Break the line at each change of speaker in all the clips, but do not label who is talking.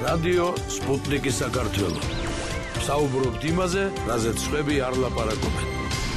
რადიო სპუტნიკი საქართველო. საუბრობთ იმაზე, რაზეც სხვები არ ლაპარაკობენ.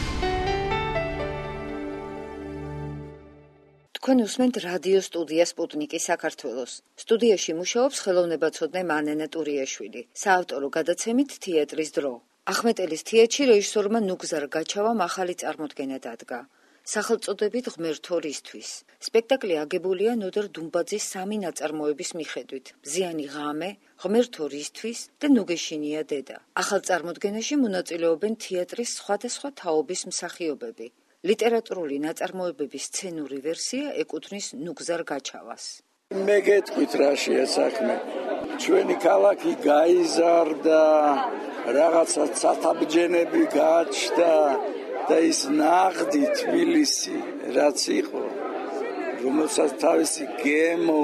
თქვენ უსმენთ რადიო სტუდია სპუტნიკი საქართველოს. სტუდიაში მუშაობს ხელოვნებაცოდნე მანენე ტურიაშვილი. საავტორო გადაცემით თეატრის დრო. ახმეტელის თეატრში რეჟისორმა ნუგზარ გაჩავამ ახალი წარმოდგენა დადგა. სახელწოდებით ღმერთო რისთვის. სპექტაკლი აგებულია ნოდარ დუმბაძის სამი ნაწარმოების მიხედვით: მზიანი ღამე, ღმერთო რისთვის და ნუგეშინია დედა. ახალ წარმოდგენაში მონაწილეობენ თეატრის სხვადასხვა თაობის მსახიობები. ლიტერატურული ნაწარმოებების სცენური ვერსია ეკუთვნის ნუგზარ გაჩავას.
მე გეტყვით რა შეესახმე. ჩვენი ქალაქი გაიზარდა, რაღაცა ცათაბჯენები გააჩნდა და ის ნაღდი თბილისი რაც იყო, რომელსაც თავისი გემო,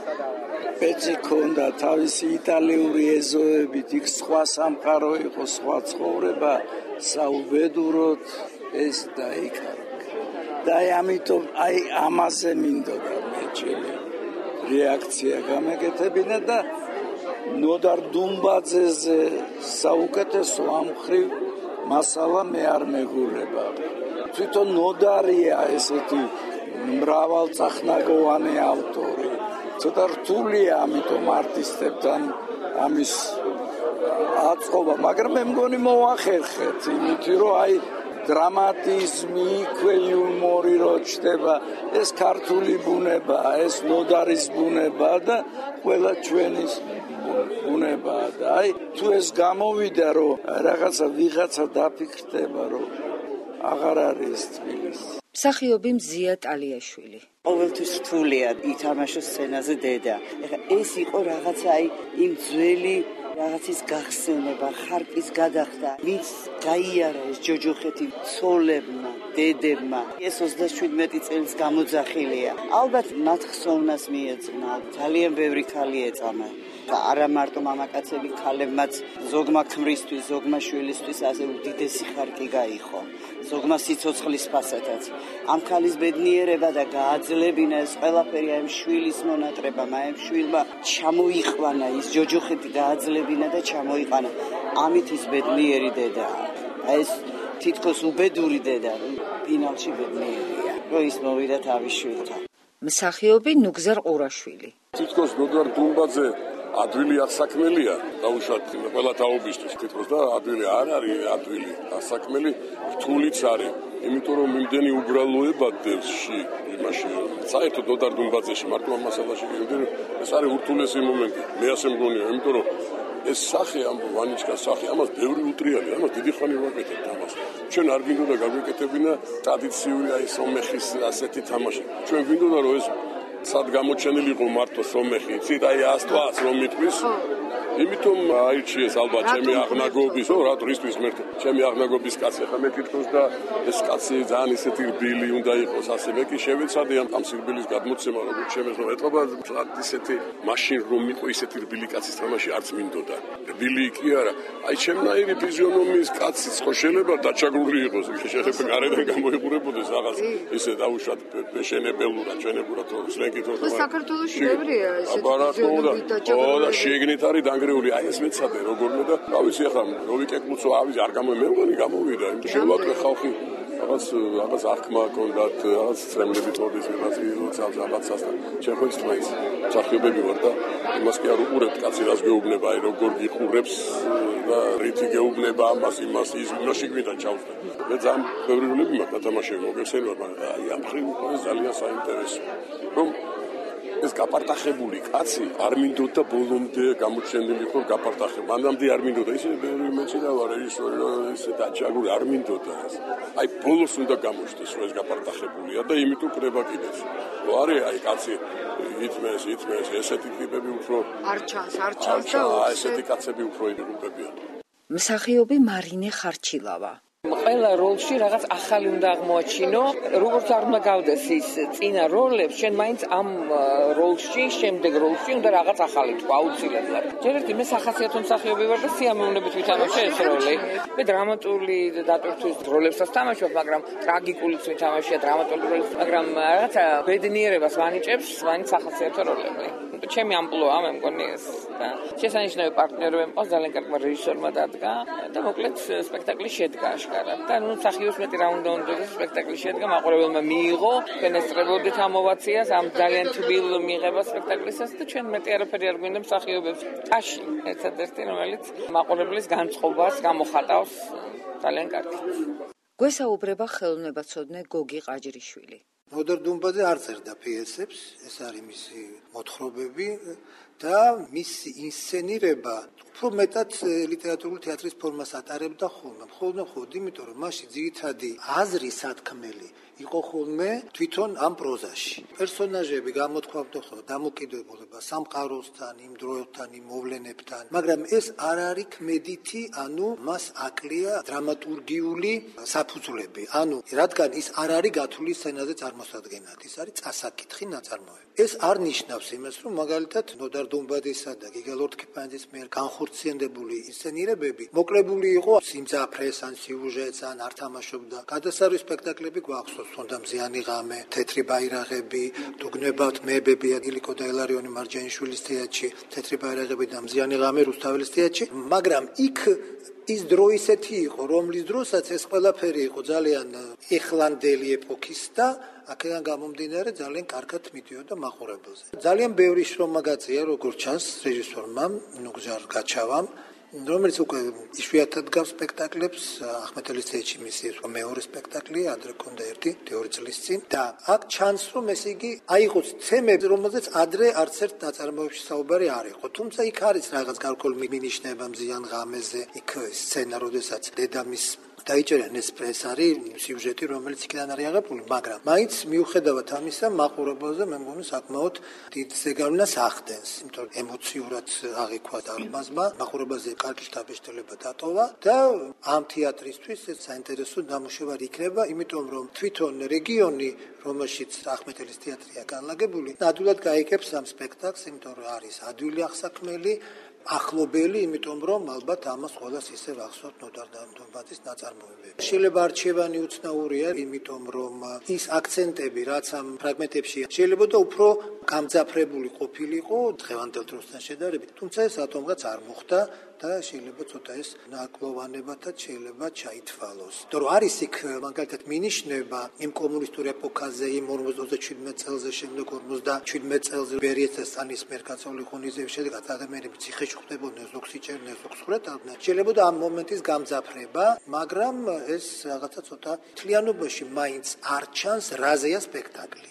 პეცი ქონდა, თავისი იტალიური ეზოებით, იქ სხვა სამყარო იყო, სხვა ცხოვრება, საუბედუროდ ეს დაიკარგა. და ამიტომ ამაზე მინდოდა მე ჩემი რეაქცია გამეკეთებინა და ნოდარ დუმბაძეზე საუკეთესო ამხრივ მასალა მე არ მეგულება. თვითონ ნოდარია ესეთი მრავალწახნაგოვანი ავტორი. ცოტა რთულია ამიტომ არტისტებთან ამის აწყობა, მაგრამ მე მგონი მოახერხეთ, იმით რომ დრამატიზმი, იქვე იუმორი რო ჩდება, ეს ქართული ბუნებაა, ეს ნოდარის ბუნებაა და ყველა ჩვენის ბუნებაა და თუ ეს გამოვიდა, რომ რაღაცა ვიღაცა დაფიქრდება, რომ აღარ არის თბილისი.
მსახიობი მზია ტალიაშვილი.
ყოველთვის რთულია ითამაშოს სცენაზე დედა. ეხლა ეს იყო რაღაცა იმ ძველი რაღაცის გახსენება, ხარკის გადახდა, ვინც გაიარა ეს ჯოჯოხეთი ცოლებმა, დედებმა. ეს 37 წელს გამოძახილია. ალბათ მათ ხსოვნას მიეძღვნა, ძალიან ბევრი ქალი ეწამა. და არა მარტო მამაკაცები, ქალებმაც ზოგმა ქმრისთვის, ზოგმა შვილისთვის ასე უდიდესი ხარკი გაიხო. ზოგმა სიცოცხლის ფასადაც. ამ ქალის ბედნიერება და გააძლებინა ეს ყველაფერი ამ შვილის მონატრებამ, ამ შვილმა ჩამოიყვანა ის ჯოჯოხეთი გააძლებინა და ჩამოიყვანა. ამით ის ბედნიერი დედაა. ეს თითქოს უბედური დედა, ფინალში ბედნიერია. რომ ის მოვიდა თავის შვილთან.
მსახიობი ნუგზარ ყურაშვილი.
თითქოს ნოდარ დუმბაძე ადვილი ასაკმელია, დაუშვათ ყველა თაობისთვის თითქოს და ადვილი არ არის ადვილი ასაკმელი, რთულიც არის, იმიტომ რომ იმდენი უბრალოება დევსში იმაში. საერთოდ ნოდარ დუმბაძეში მარტო ამ მასალაში გიგდები, ეს არის ურთულესი მომენტი. მე ასე მგონია, იმიტომ რომ ეს სახე ამ ვანიჩკას სახე, ამას ბევრი უტრიალია, ამას დიდი ხანი ვაკეთებთ ამას. ჩვენ არ გინდოდა გაგვეკეთებინა ტრადიციული სომეხის ასეთი თამაში. ჩვენ გინდოდა რომ ეს სად გამოჩენილი იყო მარტო სომეხი, ცით 100 თვას რომ მიტყვის. იმიტომ აირჩიეს ალბათ ჩემი აღნაგობის, რა რისთვის მერტ ჩემი აღნაგობის კაცი ხა მე კითხოს და ეს კაცი ძალიან ისეთი რბილი უნდა იყოს, ასე მე კი შევეცადე ამ სირბილის გადმოცემა, როგორც ჩემს რომ ეთყობა ისეთი მაშინ რომ იყო ისეთი რბილი კაცის თამაში არც მინდოდა. რბილი კი არა, ჩემნაირი ფიზიონომიის კაციც ხო შეიძლება დაჩაგრული იყოს, შეიძლება გარედან გამოიყურებოდეს რაღაც ისე დაუშვათ შენებელურად, ჩვენებურად რომ სლენგით რომ
საქართველოში ბევრია ესეთი
ფიზიონომი და შეგნით არის დანგრეული, ეს მეცადე როგორმე და თავისი ახლა როვიკეკლუცო ავიზ არ გამოვიდა, იმიტომ შევატყვე ხალხი რაღაც აღქმა ჰქონდათ, რაღაც წრემლები წოდის ვიღაც ოცავს რაღაცას და ჩვენ ხო ის თმაის მსახიობები ვარ და იმას კი არ უყურებთ კაცი რას გეუბნება, როგორ გიყურებს და რითი გეუბნება ამას იმას ის იმაში გვიდა ჩავსდა. მე ძალიან ბევრი როლები მაქვს დათამაშები, მოგეხსენებათ, მაგრამ ამ ხრივ იყო ძალიან საინტერესო. რომ ეს გაპარტახებული კაცი არ მინდოდა ბოლომდე გამოჩენილი ხო გაპარტახებული. მანამდე არ მინდოდა, ისე ბევრი მეცნიერი რეჟისორი ისე დაჩაგრული არ მინდოდა ეს. ბოლოს უნდა გამოჩნდეს რომ ეს გაპარტახებულია და იმიტომ კრება კიდეც. რო არის კაცი ითმეს ესეთი ტიპები უფრო
არ ჩანს და
ესეთი კაცები უფრო იგრუპებიან.
მსახიობი მარინე ხარჩილავა.
ყველა როლში რაღაც ახალი უნდა აღმოაჩინო, როგორც არ უნდა გავდეს ის წინა როლებს, შენ მაინც ამ როლში, შემდეგ როლში უნდა რაღაც ახალი თქვა აუცილებლად. ჯერ ერთი მე სახასიათო მსახიობი ვარ და სიამოვნებით ვითამაშე ეს როლი. მე დრამატული დატვირთვის როლებსაც თამაშობ, მაგრამ ტრაგიკულიც ვითამაშია, დრამატული როლებს, მაგრამ რაღაცა ბედნიერებას ვანიჭებს, მაინც სახასიათო როლები. ჩემი ამპლუა მე მგონი ეს და შესანიშნავი პარტნიორი მე მყავს, ძალიან კარგმა რეჟისორმა დადგა და მოკლედ სპექტაკლი შედგა აშკარად. და ნუ მსახიობს მეტი რა უნდა უნდოდა სპექტაკლი შედგა, მაყურებელმა მიიღო, ფენესტრებოდით ამ ოვაციას, ამ ძალიან თბილ მიღებას სპექტაკლისას და ჩვენ მეტი არაფერი არ გვინდა მსახიობებს. ტაში ერთადერთი რომელიც მაყურებლის განწყობას გამოხატავს ძალიან კარგი.
გვესაუბრება ხელოვნებაცოდნე გოგი ყაჯრიშვილი.
ნოდარ დუმბაძე არ წერდა პიესებს, ეს არის მისი მოთხრობები და მისი ინსცენირება უფრო მეტად ლიტერატურული თეატრის ფორმას ატარებდა ხოლმე. იმიტომ რომ მასში ძირითადი აზრი სათქმელი იყო ხოლმე თვითონ ამ პროზაში. პერსონაჟები გამოთქვამდა ხოლმე დამოკიდებულება სამყაროსთან, იმ დროებთან, იმ მოვლენებთან, მაგრამ ეს არ არის ქმედითი, ანუ მას აკლია დრამატურგიული საფუძვლები. ანუ რადგან ის არ არის გათვლილი სცენაზე წარმოსადგენად, ის არის წასაკითხი ნაწარმოები. ეს არ ნიშნავს იმას, რომ მაგალითად ნოდარ დუმბაძისა და გიგა ლორთქიფანიძის მიერ განხორციელებული ინსცენირებები მოკლებული იყო სიმძაფრეს ან სიუჟეტს ან არ თამაშობდა. გადასარევი სპექტაკლები გვახსოვს, თუნდა მზიანი ღამე, თეთრი ბაირაღები, თუ გნებავთ მეებები, ილიკო და ელარიონი მარჯანიშვილის თეატრში, თეთრი ბაირაღები და მზიანი ღამე რუსთაველის თეატრში, მაგრამ იქ ის დრო ისეთი იყო, რომლის დროსაც ეს ყველაფერი იყო ძალიან ეხლანდელი ეპოქის და აქედან გამომდინარე ძალიან კარგად მიდიოდა მაყურებელზე. ძალიან ბევრი შრომა გაწია, როგორც ჩანს რეჟისორმა ნუგზარ გაჩავამ, რომელიც უკვე იშვიათად გავს სპექტაკლებს, ახმეტელის თეატრში მისი მეორე სპექტაკლი, ადრე ქონდა ერთი 2 წლის წინ და აქ ჩანს, რომ ეს იგი აიღოს თემები, რომელზეც ადრე არც ერთ ნაწარმოებში საუბარი არ იყო. თუმცა იქ არის რაღაც გარკვეული მინიშნება მზიან ღამეზე, იქ სცენა, როდესაც დედამის დაიჭერენ ეს არის სიუჟეტი, რომელიც იქიდან არის აღებული, მაგრამ მაინც მიუხედავად ამისა, მაყურებელზე მე მგონი საკმაოდ დიდ ზეგავლენას ახდენს, იმიტომ რომ ემოციურად აღიქვა დარბაზმა, მაყურებელზე კარგი შთაბეჭდილება დატოვა და ამ თეატრისთვის ეს საინტერესო ნამუშევარი იქნება, იმიტომ რომ თვითონ რეგიონი, რომელშიც ახმეტელის თეატრია განლაგებული, ადვილად გაიგებს ამ სპექტაკლს, იმიტომ რომ არის ადვილი აღსაქმელი, ახლობელი, იმიტომ რომ ალბათ ამას ყველას ისევ ახსოვთ ნოდარ დუმბაძის ნაწარმოებები. შეიძლება არჩევანი უცნაურია, იმიტომ რომ ის აქცენტები, რაც ამ ფრაგმენტებში შეიძლება და უფრო გამძაფრებული ყოფილიყო დღევანდელ დროსთან შედარებით, თუმცა ეს რატომღაც არ მოხდა და შეიძლება ცოტა ეს ნაკლოვანებათაც შეიძლება ჩაითვალოს. იმიტომ რომ არის იქ მაგალითად მინიშნება იმ კომუნისტურ ეპოქაზე, იმ 47 წელზე, შემდეგ 57 წელზე ბერიეს და სტალინის მიერ გაწეული ღონისძიების შედეგად ადამიანები ციხეში ხვდებოდნენ, ზოგს იჭერდნენ, ზოგს ხვრეტავდნენ. შეიძლება ამ მომენტის გამძაფრება, მაგრამ ეს რაღაცა ცოტა მთლიანობაში მაინც არ ჩანს რაზეა სპექტაკლი.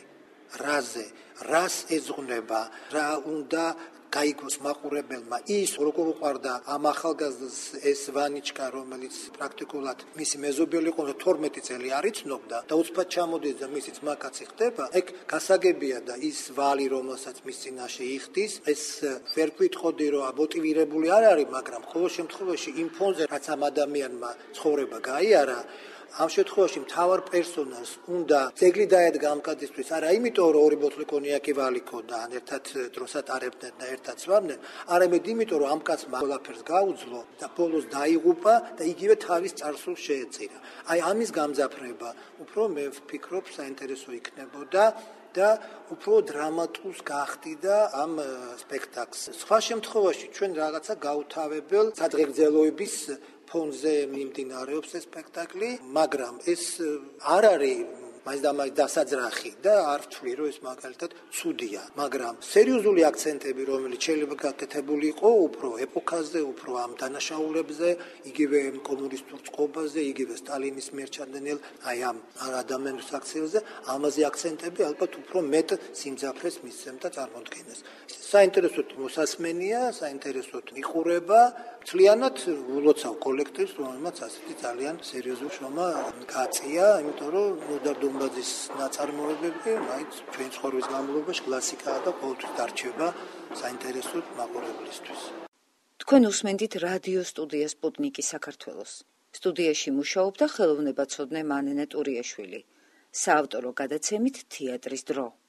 რას ეძღვნება, რა უნდა გაიგოს მაყურებელმა ის როგორ უყვარდა ამ ახალგაზრდას ეს ვანიჩკა, რომელიც პრაქტიკულად მისი მეზობელი იყო 12 წელი არ იცნობდა და უცბად ჩამოდის და მისი ძმაკაცი ხდება, ეგ გასაგებია და ის ვალი, რომელსაც მის წინაშე იხდის, ეს ვერ ვიტყოდი რომ მოტივირებული არ არის, მაგრამ ყოველ შემთხვევაში იმ ფონზე რაც ამ ადამიანმა ცხოვრება გაიარა, ამ შემთხვევაში მთავარ პერსონაჟს უნდა ძეგლი დაედგა ამ კაცისთვის, არა იმიტომ რომ 2 ბოთლი კონიაკი ვალიქო და ერთად დროს ატარებდნენ და ერთად სვამდნენ, არამედ იმიტომ რომ ამ კაცმა ყველაფერს გაუძლო და ბოლოს დაიღუპა და იგივე თავის წარსულს შეეწირა. აი ამის გამძაფრება უფრო მე ვფიქრობ საინტერესო იქნებოდა და უფრო დრამატულს გახდიდა ამ სპექტაკლს. სხვა შემთხვევაში ჩვენ რაღაცა გაუთავებელ სადღეგრძელოების ფონზე მიმდინარეობს ეს სპექტაკლი, მაგრამ ეს არ არის მაინც დასაძრახი და არ ვთვლი რომ ეს მაგალითად ცუდია, მაგრამ სერიოზული აქცენტები, რომელიც შეიძლება გაკეთებული იყო უფრო ეპოქაზე, უფრო ამ დანაშაულებზე, იგივე კომუნისტურ წყობაზე, იგივე სტალინის მიერ ჩადენილ აი ამ ადამიანის აქციებზე, ამაზე აქცენტები ალბათ უფრო მეტ სიმძაფრეს მისცემდა წარმოდგენას. საინტერესოდ მოსასმენია, საინტერესოდ მიყურება, მთლიანად ულოცავ კოლექტივს, რომელმაც ასეთი ძალიან სერიოზული შრომა გაწია, იმიტომ რომ ნოდარ დუმბაძის ნაწარმოებები მაინც ჩვენ ცხოვრების განმავლობაში კლასიკაა და ყოველთვის დარჩება საინტერესოდ მაყურებლისთვის.
თქვენ უსმენთ რადიო სტუდია სპუტნიკი საქართველოს. სტუდიაში მუშაობდა ხელოვნებაცოდნე მანენე ტურიაშვილი. საავტორო გადაცემით თეატრის დრო.